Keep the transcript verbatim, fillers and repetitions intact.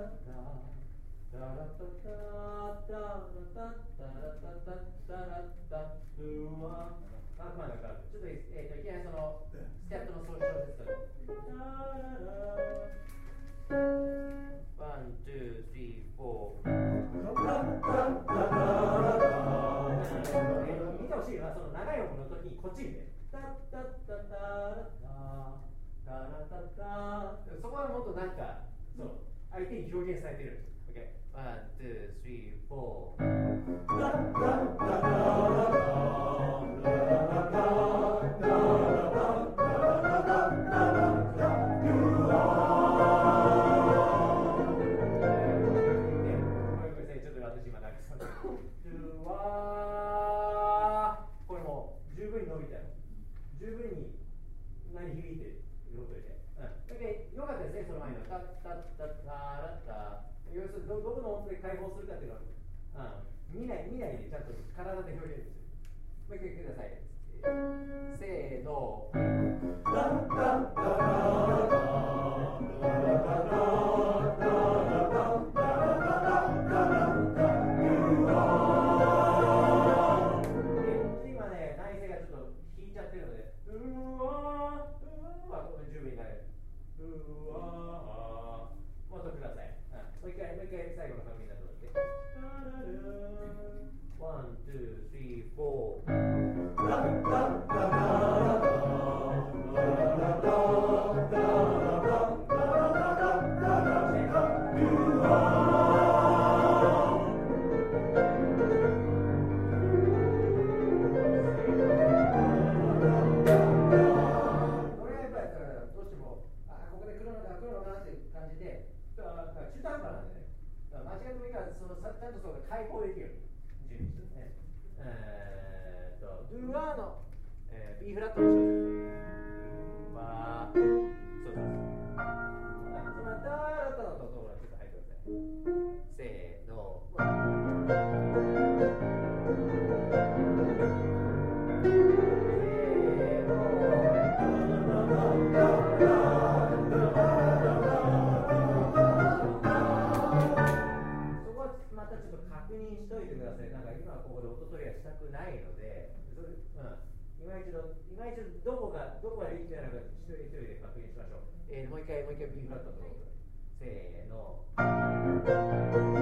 ちょっと、えー、といきなりそのスキャットの小説とワン、ツー、スリー、フォー見てほしいのはその長い音の時にこっちにねタッタッタッタラタラタタタそこはもっとなんかそう相手に表現されてるんです。OK。ワン、ツー、スリー、フォータッタッタラタラタこれも十分に伸びたよ。十分に鳴り響いてるということで、うん、でよかったですね、その前のタッタッタッタラッタ要するに ど, どこの音で解放するかっていうのは、うん、見ない見ないでちゃんと体で表現する。もう一回言ってください。せーの。タッタッタラララ最後の紙になってますね。ワン、ツー、スリー、フォちゃんとそれ解放できるように準備してですね。えーっと、ドゥアの、えー、B フラットの小説は、そうそうそう。そのダーラタのところがちょっと入ってください。せーの。確認しといてください。なんか今ここで音取りはしたくないので、それ、うん、今一度、今一度どこがどこができてないのか一人一人で確認しましょう。えー、もう一回もう一回 B フラットのところ。せーの。